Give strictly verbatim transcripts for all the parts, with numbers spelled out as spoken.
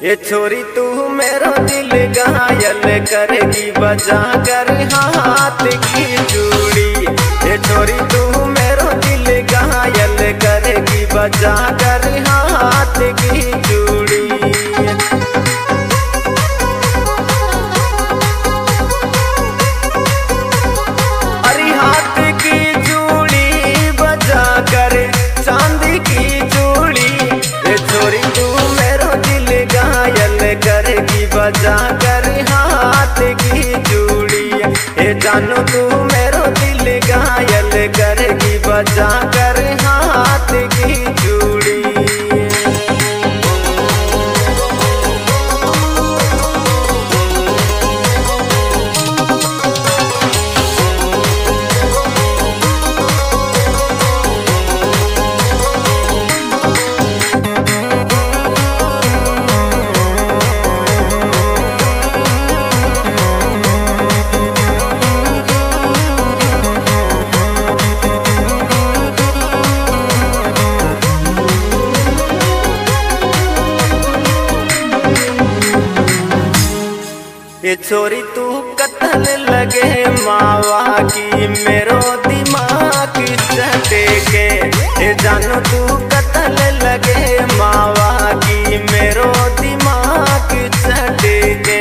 ये छोरी तू मेरो दिल घायल करेगी बजा कर हाथ की चूड़ी। ये छोरी तू मेरो दिल घायल करेगी बजा कर हाथ की चूड़ी। अरे हाथ की चूड़ी बजा कर चांदी की चूड़ी। ये छोरी तू मेरो दिल घायल करेगी बजा कर हाथ की चूड़ी। ये जानू तू मेरो दिल घायल करेगी बजा कर हाथ की चूड़ी। ये छोरी तू कतल लगे मावा की मेरो दिमाग चटे के। ये जानू तू कतल लगे मावा की मेरो दिमाग चटे के।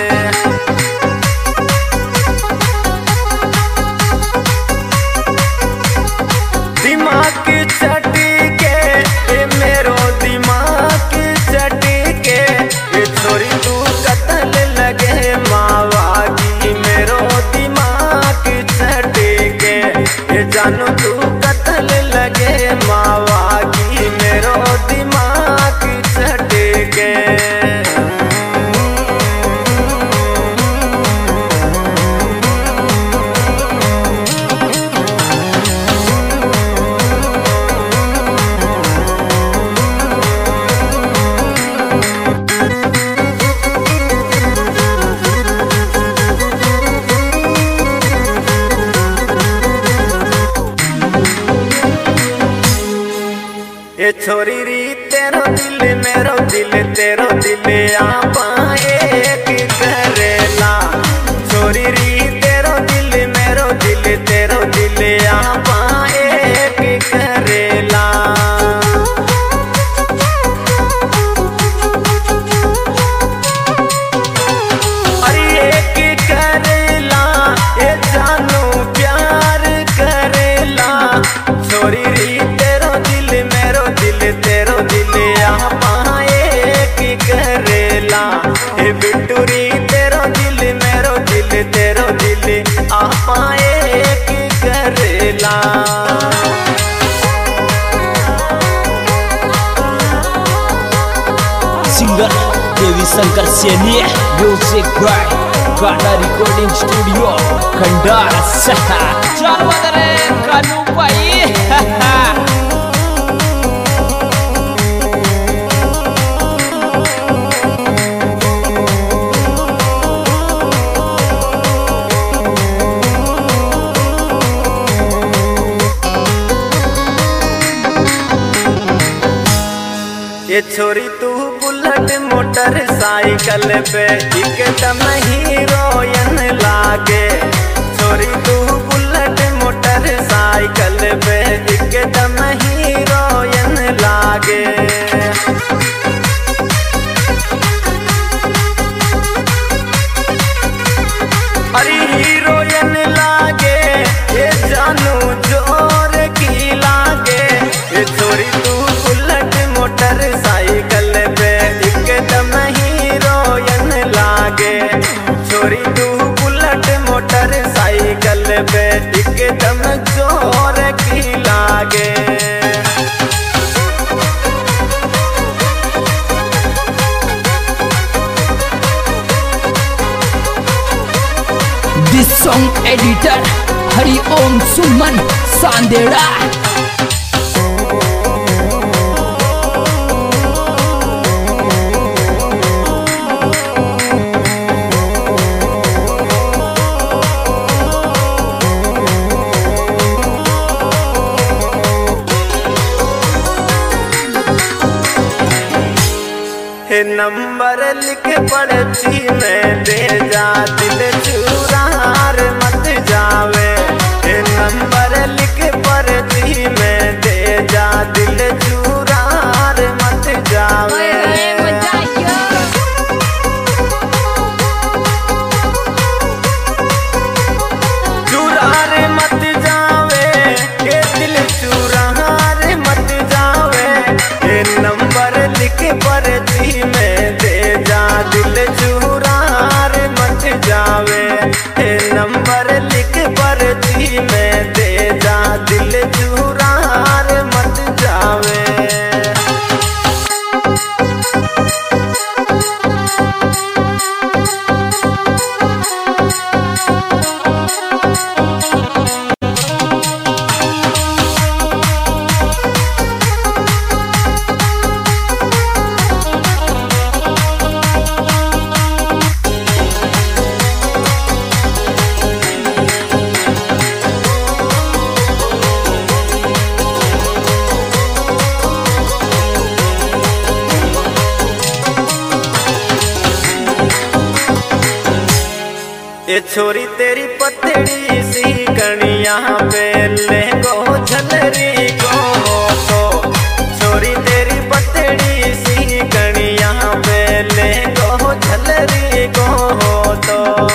दिमाग चटे के ये मेरो दिमाग चटे के। ये छोरी तू कतल लगे मावा की मेरो दिमाग चटे के। ये जानू तू कतल लगे मावा की मेरो दिमाग चटे के। ये छोरी री तेरो दिल मेरो दिल तेरो दिल आपा एक करेला। छोरी री तेरो दिल मेरो दिल तेरो दिल आपा एक करेला। अरे एक करेला ये जानू प्यार करेला। छोरी री तेरो दिल मेरो दिल तेरो दिल आपा एक करेला। हे बिटूरी तेरो दिल मेरो दिल तेरो दिल आपा एक करेला। Singer Devi Shankar Saini, music by Gana recording studio Khandar सहा। चलो रे कानू भाई। ये छोरी तू बुलेट मोटर साइकिल पे एकदम हीरोइन लागे। छोरी तू बुलेट मोटर साइकिल पे एकदम हीरोइन लागे। अरे हीरोइन लागे ये जानू जोर की लागे। ये छोरी तू बुलेट मोटर साइकिल पे एकदम हीरोइन लागे। छोरी तू बुलेट मोटर साइकिल पे एकदम जोर की लागे। This song editor Hari Om Suman सांदेड़ा। हे नंबर लिख पर्ची में दे जा, दिल चुरार मत जावे। हे नंबर लिख पर्ची में दे जा, दिल चुरार मत जावे। चुरार मत जावे, ये दिल चुरार मत जावे। हे नंबर लिख पर्ची में दे जा, दिल चुरार मत जावे। हे नंबर लिख पर्ची में दे जा, दिल चुरार मत जावे। ये छोरी तेरी पतड़ी सी कणिया पे ले गो झलरी को तो। छोरी तेरी पतड़ी सी कणिया पे ले गो झलरी को तो।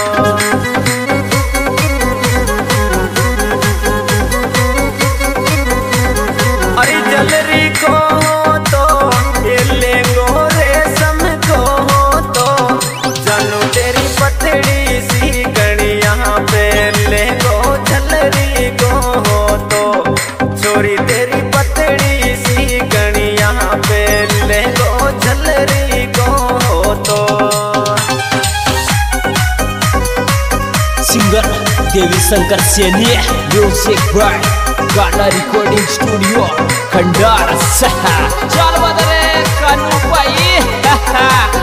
अरे झलरी को तो ये ले गो रेशम को तो। जानू तेरी पतड़ी सी पे ले गो झलरी को तो। छोरी तेरी पतड़ी सी कणिया पे ले गो झलरी को तो। Singer Devi Shankar Saini, music by Gana recording studio Khandar सहा। चल बदरे कानू पाई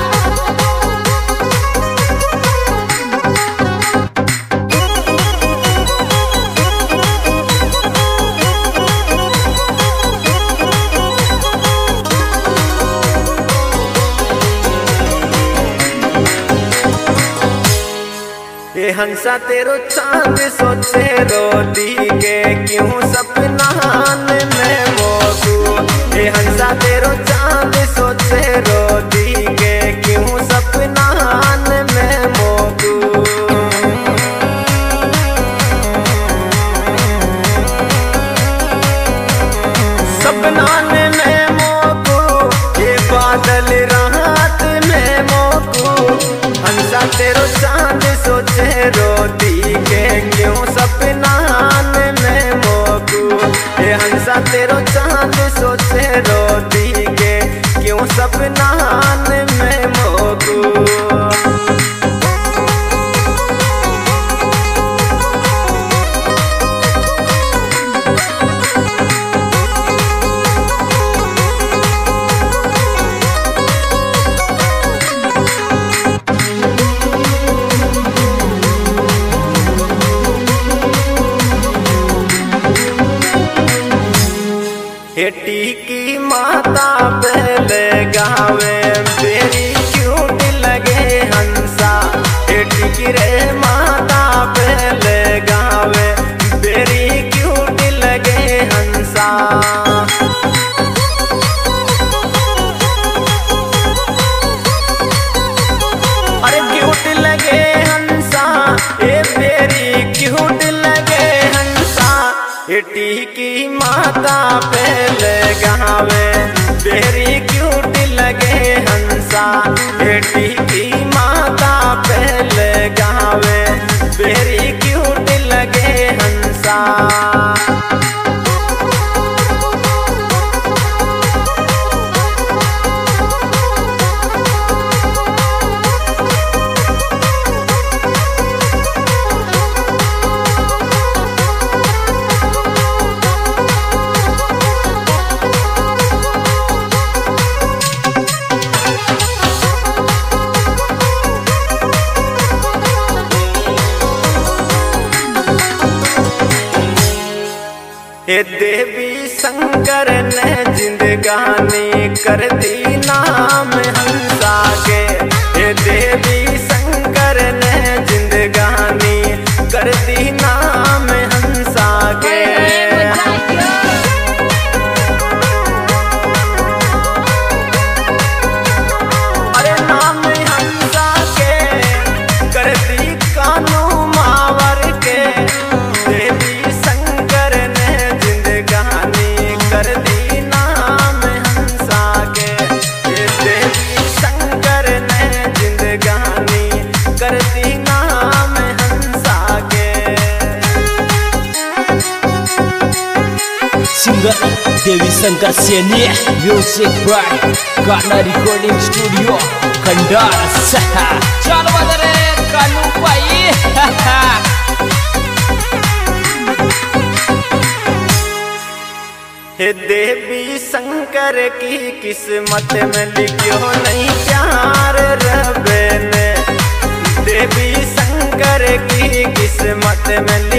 ये हंसा तेरो चांद सोचे रो दी के क्यों सपना में मोकू। ये हंसा तेरो चांद सोचे रो दी के क्यों सपना में मोकू। सपना में मोकू, ये बादल रात में मोकू। हंसा तेरो चांद सोचे रोती के क्यों सपना में मोकू। ये हंसा तेरो चांद सोचे रोती के क्यों सपना में मोकू। हेटी की माता पहले गावे बेरी क्यूट लगे हंसा। हेटी की रे माता पहले गावे बेरी क्यूट लगे हंसा। अरे क्यूट लगे हंसा, ये बेरी क्यूट लगे हंसा। हेटी की माता पहले गावे बेरी क्यूट लगे हंसा। हेटी की माता पहले गावे बेरी क्यूट लगे हंसा। हे देवी शंकर ने जिंदगानी कर दी नाम हंसा। Devi Shankar Saini music by Gana recording studio खंडास। चल बदरे कालू भाई हे देवी शंकर की किस्मत में लिखियो नहीं प्यार रब ने, देवी शंकर की किस्मत में